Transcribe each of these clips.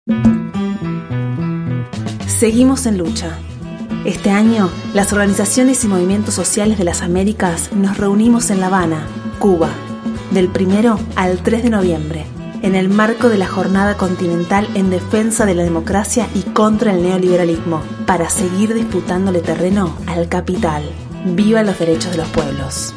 Seguimos en lucha. Este año, las organizaciones y movimientos sociales de las Américas nos reunimos en La Habana, Cuba, del 1 al 3 de noviembre, en el marco de la Jornada Continental en defensa de la democracia y contra el neoliberalismo, para seguir disputándole terreno al capital. ¡Viva los derechos de los pueblos!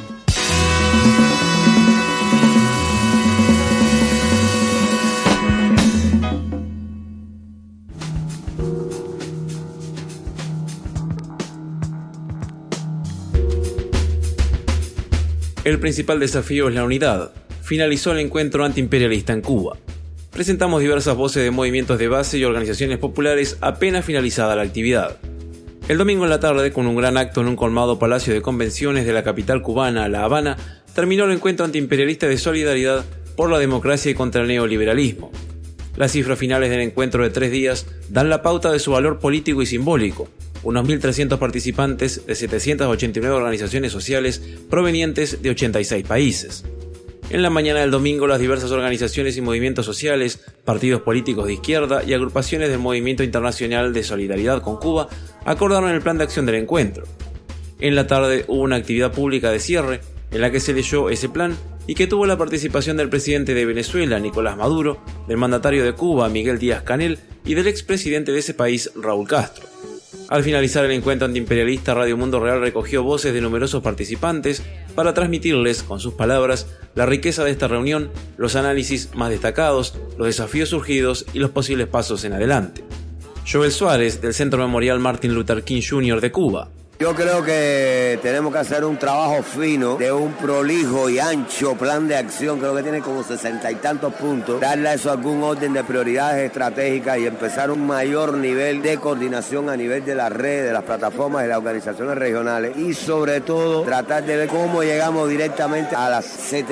El principal desafío es la unidad. Finalizó el encuentro antiimperialista en Cuba. Presentamos diversas voces de movimientos de base y organizaciones populares apenas finalizada la actividad. El domingo en la tarde, con un gran acto en un colmado palacio de convenciones de la capital cubana, La Habana, terminó el encuentro antiimperialista de solidaridad por la democracia y contra el neoliberalismo. Las cifras finales del encuentro de 3 días dan la pauta de su valor político y simbólico. Unos 1.300 participantes de 789 organizaciones sociales provenientes de 86 países. En la mañana del domingo, las diversas organizaciones y movimientos sociales, partidos políticos de izquierda y agrupaciones del Movimiento Internacional de Solidaridad con Cuba acordaron el plan de acción del encuentro. En la tarde hubo una actividad pública de cierre en la que se leyó ese plan y que tuvo la participación del presidente de Venezuela, Nicolás Maduro, del mandatario de Cuba, Miguel Díaz-Canel, y del expresidente de ese país, Raúl Castro. Al finalizar el encuentro antiimperialista, Radio Mundo Real recogió voces de numerosos participantes para transmitirles, con sus palabras, la riqueza de esta reunión, los análisis más destacados, los desafíos surgidos y los posibles pasos en adelante. Joel Suárez, del Centro Memorial Martin Luther King Jr. de Cuba. Yo creo que tenemos que hacer un trabajo fino de un prolijo y ancho plan de acción, creo que tiene como 60 y tantos puntos, darle a eso algún orden de prioridades estratégicas y empezar un mayor nivel de coordinación a nivel de las redes, de las plataformas y de las organizaciones regionales y sobre todo tratar de ver cómo llegamos directamente a las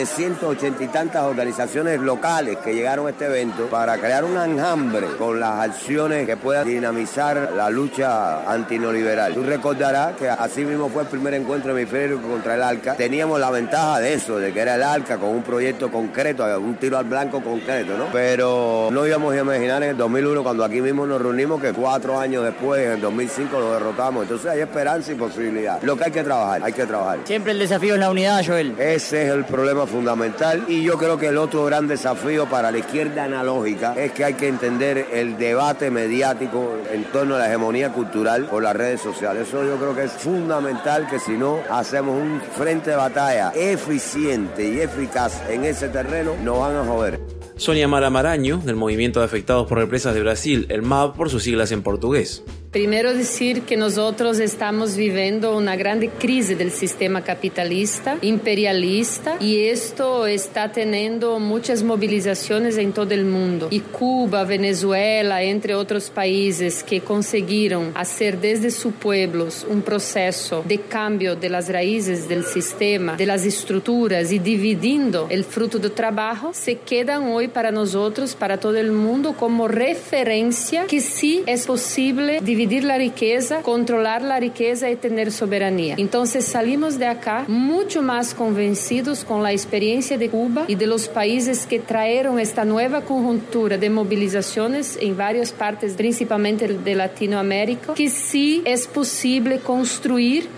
780 y tantas organizaciones locales que llegaron a este evento para crear un enjambre con las acciones que puedan dinamizar la lucha antineoliberal. Tú recordarás que así mismo fue el primer encuentro hemisférico contra el ALCA. Teníamos la ventaja de eso, de que era el ALCA con un proyecto concreto, un tiro al blanco concreto, ¿no? Pero no íbamos a imaginar en el 2001, cuando aquí mismo nos reunimos, que 4 años después, en el 2005, lo derrotamos. Entonces hay esperanza y posibilidad. Lo que hay que trabajar. Siempre el desafío es la unidad, Joel. Ese es el problema fundamental y yo creo que el otro gran desafío para la izquierda analógica es que hay que entender el debate mediático en torno a la hegemonía cultural por las redes sociales. Eso yo creo que es fundamental, que si no hacemos un frente de batalla eficiente y eficaz en ese terreno, nos van a joder. Sonia Mara Maraño, del Movimiento de Afectados por Represas de Brasil, el MAB por sus siglas en portugués. Primero decir que nosotros estamos viviendo una grande crisis del sistema capitalista, imperialista, y esto está teniendo muchas movilizaciones en todo el mundo. Y Cuba, Venezuela, entre otros países que consiguieron hacer desde sus pueblos un proceso de cambio de las raíces del sistema, de las estructuras y dividiendo el fruto del trabajo, se quedan hoy para nosotros, para todo el mundo, como referencia que sí es posible dividir la riqueza, controlar la riqueza y tener soberanía. Entonces salimos de acá mucho más convencidos con la experiencia de Cuba y de los países que trajeron esta nueva conjuntura de movilizaciones en varias partes, principalmente de Latinoamérica, que sí es posible construir.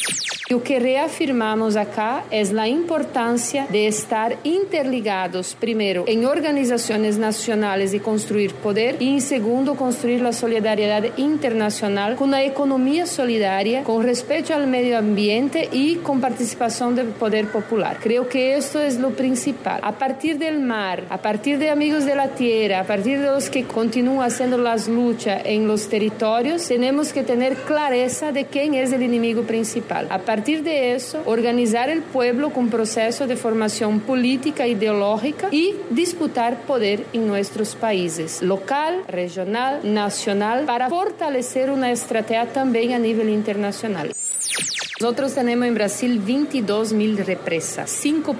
Lo que reafirmamos acá es la importancia de estar interligados, primero, en organizaciones nacionales y construir poder, y en segundo, construir la solidaridad internacional con una economía solidaria, con respeto al medio ambiente y con participación del poder popular. Creo que esto es lo principal. A partir del mar, a partir de amigos de la tierra, a partir de los que continúan haciendo las luchas en los territorios, tenemos que tener clareza de quién es el enemigo principal. A partir de eso, organizar el pueblo con proceso de formación política, ideológica y disputar poder en nuestros países, local, regional, nacional, para fortalecer una estrategia también a nivel internacional. Nosotros tenemos en Brasil 22.000 represas.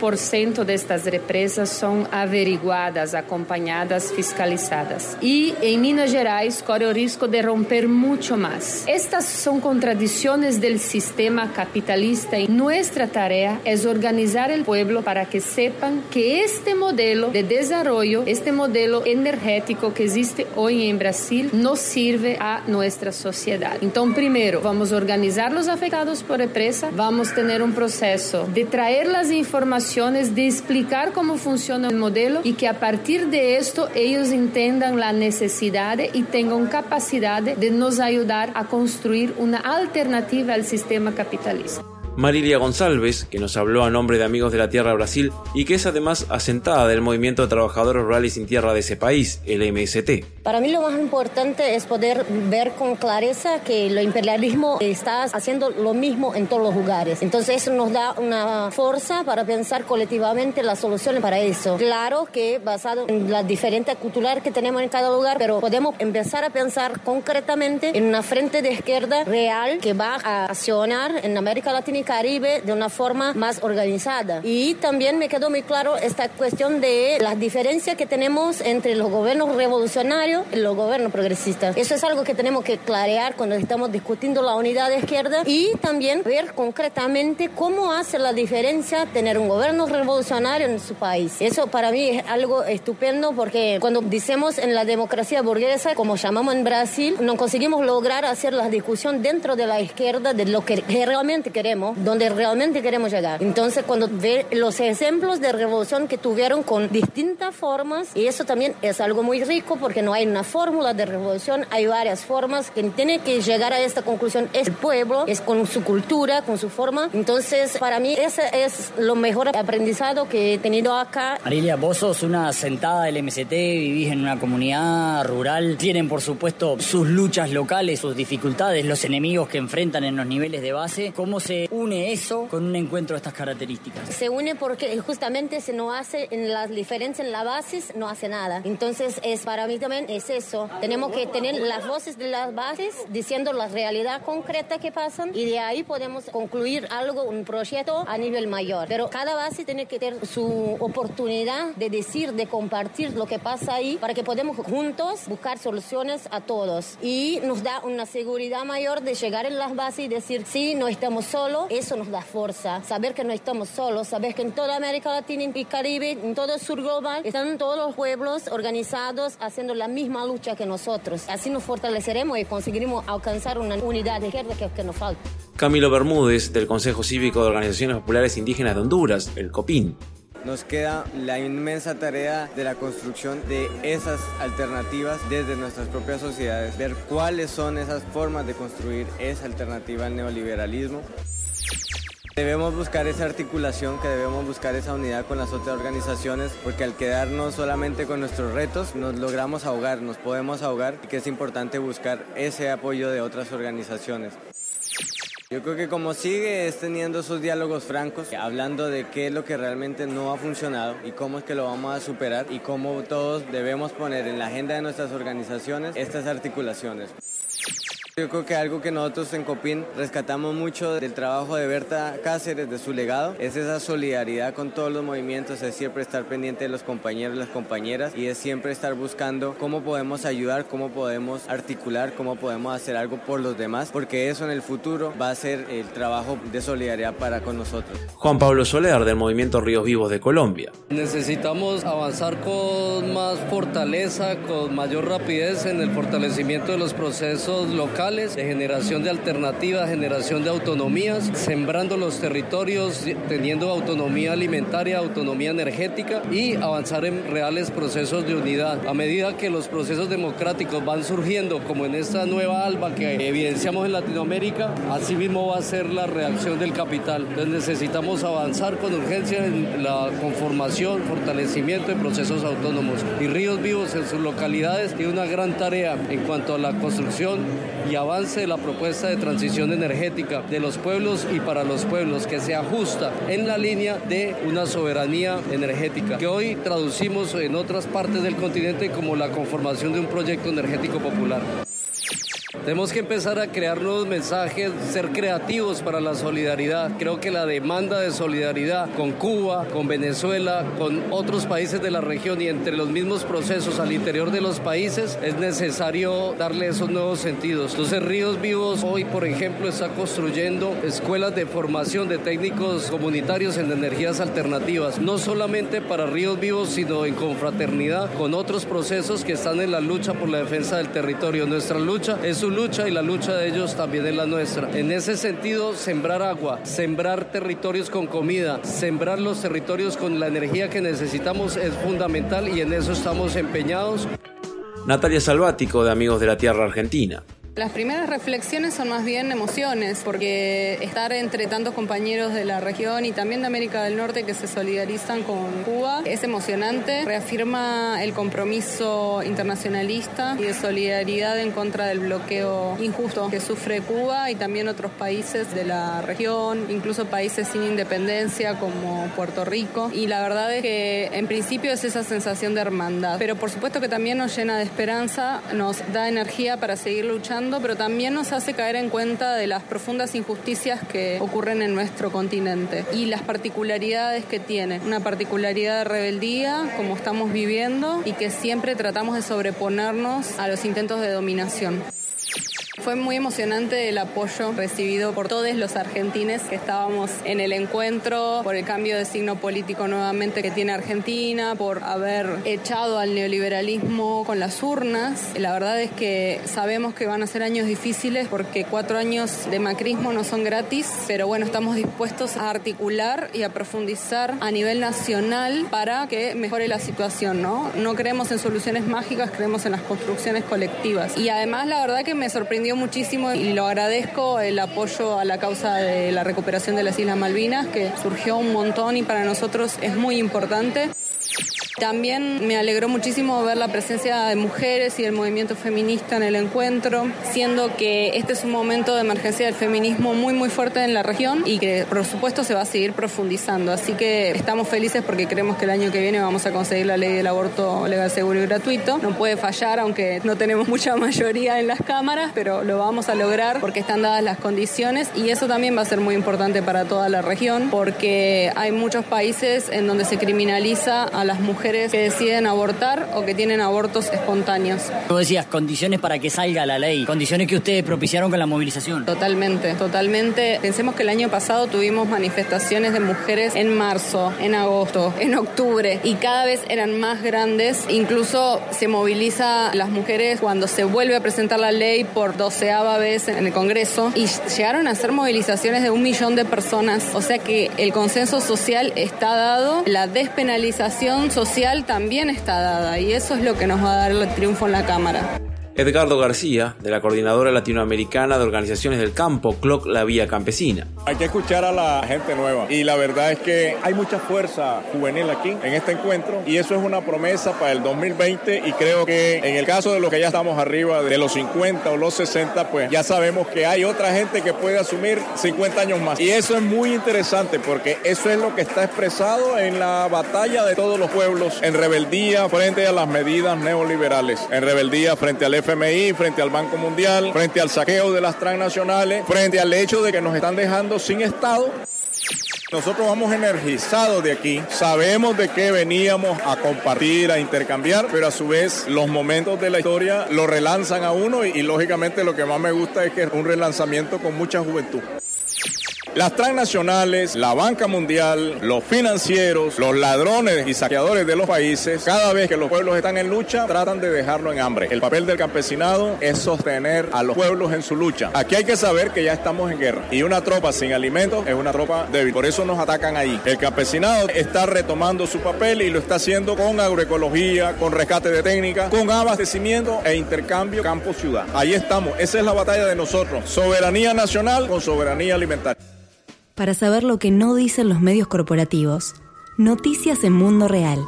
5% de estas represas son averiguadas, acompañadas, fiscalizadas. Y en Minas Gerais corre el riesgo de romper mucho más. Estas son contradicciones del sistema capitalista y nuestra tarea es organizar el pueblo para que sepan que este modelo de desarrollo, este modelo energético que existe hoy en Brasil, no sirve a nuestra sociedad. Entonces, primero, vamos a organizar los afectados por represa, vamos a tener un proceso de traer las informaciones, de explicar cómo funciona el modelo y que a partir de esto ellos entiendan la necesidad y tengan capacidad de nos ayudar a construir una alternativa al sistema capitalista. Marilia González, que nos habló a nombre de Amigos de la Tierra Brasil y que es además asentada del Movimiento de Trabajadores Rurales sin Tierra de ese país, el MST. Para mí lo más importante es poder ver con clareza que el imperialismo está haciendo lo mismo en todos los lugares. Entonces eso nos da una fuerza para pensar colectivamente las soluciones para eso. Claro que basado en la diferente cultural que tenemos en cada lugar, pero podemos empezar a pensar concretamente en una frente de izquierda real que va a accionar en América Latina y Caribe de una forma más organizada. Y también me quedó muy claro esta cuestión de las diferencias que tenemos entre los gobiernos revolucionarios y los gobiernos progresistas. Eso es algo que tenemos que clarear cuando estamos discutiendo la unidad de izquierda y también ver concretamente cómo hace la diferencia tener un gobierno revolucionario en su país. Eso para mí es algo estupendo porque cuando decimos en la democracia burguesa, como llamamos en Brasil, no conseguimos lograr hacer la discusión dentro de la izquierda de lo que realmente queremos, donde realmente queremos llegar. Entonces, cuando ve los ejemplos de revolución que tuvieron con distintas formas, y eso también es algo muy rico porque no hay una fórmula de revolución, hay varias formas. Quien tiene que llegar a esta conclusión es el pueblo, es con su cultura, con su forma. Entonces, para mí, ese es lo mejor aprendizado que he tenido acá. Marilia, vos sos una asentada del MST, vivís en una comunidad rural, tienen por supuesto sus luchas locales, sus dificultades, los enemigos que enfrentan en los niveles de base. ¿Cómo se une eso con un encuentro de estas características? Se une porque justamente se no hace en las diferencias en la base, no hace nada. Entonces, para mí también es eso. Tenemos que tener las voces de las bases diciendo la realidad concreta que pasan y de ahí podemos concluir algo, un proyecto a nivel mayor. Pero cada base tiene que tener su oportunidad de decir, de compartir lo que pasa ahí para que podamos juntos buscar soluciones a todos. Y nos da una seguridad mayor de llegar en las bases y decir, sí, no estamos solos. Eso nos da fuerza. Saber que no estamos solos, saber que en toda América Latina y Caribe, en todo el sur global, están todos los pueblos organizados haciendo la misma lucha que nosotros. Así nos fortaleceremos y conseguiremos alcanzar una unidad de izquierda que nos falta. Camilo Bermúdez, del Consejo Cívico de Organizaciones Populares Indígenas de Honduras, el COPIN. Nos queda la inmensa tarea de la construcción de esas alternativas desde nuestras propias sociedades, ver cuáles son esas formas de construir esa alternativa al neoliberalismo. Debemos buscar esa articulación, que debemos buscar esa unidad con las otras organizaciones, porque al quedarnos solamente con nuestros retos nos logramos ahogar, nos podemos ahogar, y que es importante buscar ese apoyo de otras organizaciones. Yo creo que como sigue es teniendo esos diálogos francos, hablando de qué es lo que realmente no ha funcionado y cómo es que lo vamos a superar y cómo todos debemos poner en la agenda de nuestras organizaciones estas articulaciones. Yo creo que algo que nosotros en COPIN rescatamos mucho del trabajo de Berta Cáceres, de su legado, es esa solidaridad con todos los movimientos, es siempre estar pendiente de los compañeros y las compañeras y es siempre estar buscando cómo podemos ayudar, cómo podemos articular, cómo podemos hacer algo por los demás, porque eso en el futuro va a ser el trabajo de solidaridad para con nosotros. Juan Pablo Soler, del Movimiento Ríos Vivos de Colombia. Necesitamos avanzar con más fortaleza, con mayor rapidez en el fortalecimiento de los procesos locales, de generación de alternativas, generación de autonomías, sembrando los territorios, teniendo autonomía alimentaria, autonomía energética y avanzar en reales procesos de unidad. A medida que los procesos democráticos van surgiendo, como en esta nueva ALBA que evidenciamos en Latinoamérica, así mismo va a ser la reacción del capital. Entonces necesitamos avanzar con urgencia en la conformación, fortalecimiento de procesos autónomos. Y Ríos Vivos en sus localidades tiene una gran tarea en cuanto a la construcción y avance de la propuesta de transición energética de los pueblos y para los pueblos, que sea justa en la línea de una soberanía energética, que hoy traducimos en otras partes del continente como la conformación de un proyecto energético popular. Tenemos que empezar a crear nuevos mensajes, ser creativos para la solidaridad. Creo que la demanda de solidaridad con Cuba, con Venezuela, con otros países de la región y entre los mismos procesos al interior de los países, es necesario darle esos nuevos sentidos. Entonces Ríos Vivos hoy, por ejemplo, está construyendo escuelas de formación de técnicos comunitarios en energías alternativas, no solamente para Ríos Vivos, sino en confraternidad con otros procesos que están en la lucha por la defensa del territorio. Nuestra lucha es su lucha y la lucha de ellos también es la nuestra. En ese sentido, sembrar agua, sembrar territorios con comida, sembrar los territorios con la energía que necesitamos es fundamental y en eso estamos empeñados. Natalia Salvático, de Amigos de la Tierra Argentina. Las primeras reflexiones son más bien emociones, porque estar entre tantos compañeros de la región y también de América del Norte que se solidarizan con Cuba es emocionante, reafirma el compromiso internacionalista y de solidaridad en contra del bloqueo injusto que sufre Cuba y también otros países de la región, incluso países sin independencia como Puerto Rico, y la verdad es que en principio es esa sensación de hermandad, pero por supuesto que también nos llena de esperanza, nos da energía para seguir luchando, pero también nos hace caer en cuenta de las profundas injusticias que ocurren en nuestro continente y las particularidades que tiene. Una particularidad de rebeldía, como estamos viviendo, y que siempre tratamos de sobreponernos a los intentos de dominación. Fue muy emocionante el apoyo recibido por todos los argentines que estábamos en el encuentro, por el cambio de signo político nuevamente que tiene Argentina, por haber echado al neoliberalismo con las urnas. La verdad es que sabemos que van a ser años difíciles porque 4 años de macrismo no son gratis, pero bueno, estamos dispuestos a articular y a profundizar a nivel nacional para que mejore la situación, ¿no? No creemos en soluciones mágicas, creemos en las construcciones colectivas. Y además la verdad que me sorprendió muchísimo y lo agradezco el apoyo a la causa de la recuperación de las Islas Malvinas, que surgió un montón y para nosotros es muy importante. También me alegró muchísimo ver la presencia de mujeres y del movimiento feminista en el encuentro, siendo que este es un momento de emergencia del feminismo muy muy fuerte en la región y que por supuesto se va a seguir profundizando. Así que estamos felices porque creemos que el año que viene vamos a conseguir la ley del aborto legal, seguro y gratuito. No puede fallar, aunque no tenemos mucha mayoría en las cámaras, pero lo vamos a lograr porque están dadas las condiciones y eso también va a ser muy importante para toda la región porque hay muchos países en donde se criminaliza a las mujeres que deciden abortar o que tienen abortos espontáneos. Tú decías condiciones para que salga la ley, condiciones que ustedes propiciaron con la movilización. Totalmente. Pensemos que el año pasado tuvimos manifestaciones de mujeres en marzo, en agosto, en octubre y cada vez eran más grandes. Incluso se moviliza a las mujeres cuando se vuelve a presentar la ley por 12ª vez en el Congreso y llegaron a hacer movilizaciones de 1 millón de personas. O sea que el consenso social está dado, la despenalización social también está dada y eso es lo que nos va a dar el triunfo en la Cámara. Edgardo García, de la Coordinadora Latinoamericana de Organizaciones del Campo, CLOC La Vía Campesina. Hay que escuchar a la gente nueva y la verdad es que hay mucha fuerza juvenil aquí en este encuentro y eso es una promesa para el 2020 y creo que en el caso de los que ya estamos arriba de los 50 o los 60, pues ya sabemos que hay otra gente que puede asumir 50 años más y eso es muy interesante porque eso es lo que está expresado en la batalla de todos los pueblos en rebeldía frente a las medidas neoliberales, en rebeldía frente al FMI, frente al Banco Mundial, frente al saqueo de las transnacionales, frente al hecho de que nos están dejando sin Estado. Nosotros vamos energizados de aquí, sabemos de qué veníamos a compartir, a intercambiar, pero a su vez los momentos de la historia lo relanzan a uno y lógicamente lo que más me gusta es que es un relanzamiento con mucha juventud. Las transnacionales, la banca mundial, los financieros, los ladrones y saqueadores de los países, cada vez que los pueblos están en lucha, tratan de dejarlo en hambre. El papel del campesinado es sostener a los pueblos en su lucha. Aquí hay que saber que ya estamos en guerra y una tropa sin alimentos es una tropa débil. Por eso nos atacan ahí. El campesinado está retomando su papel y lo está haciendo con agroecología, con rescate de técnica, con abastecimiento e intercambio campo-ciudad. Ahí estamos. Esa es la batalla de nosotros. Soberanía nacional con soberanía alimentaria. Para saber lo que no dicen los medios corporativos, noticias en Mundo Real.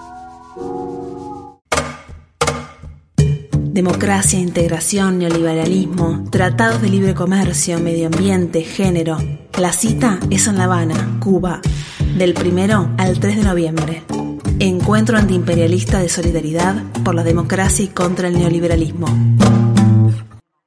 Democracia, integración, neoliberalismo, tratados de libre comercio, medio ambiente, género. La cita es en La Habana, Cuba, del 1 al 3 de noviembre. Encuentro antiimperialista de solidaridad por la democracia y contra el neoliberalismo.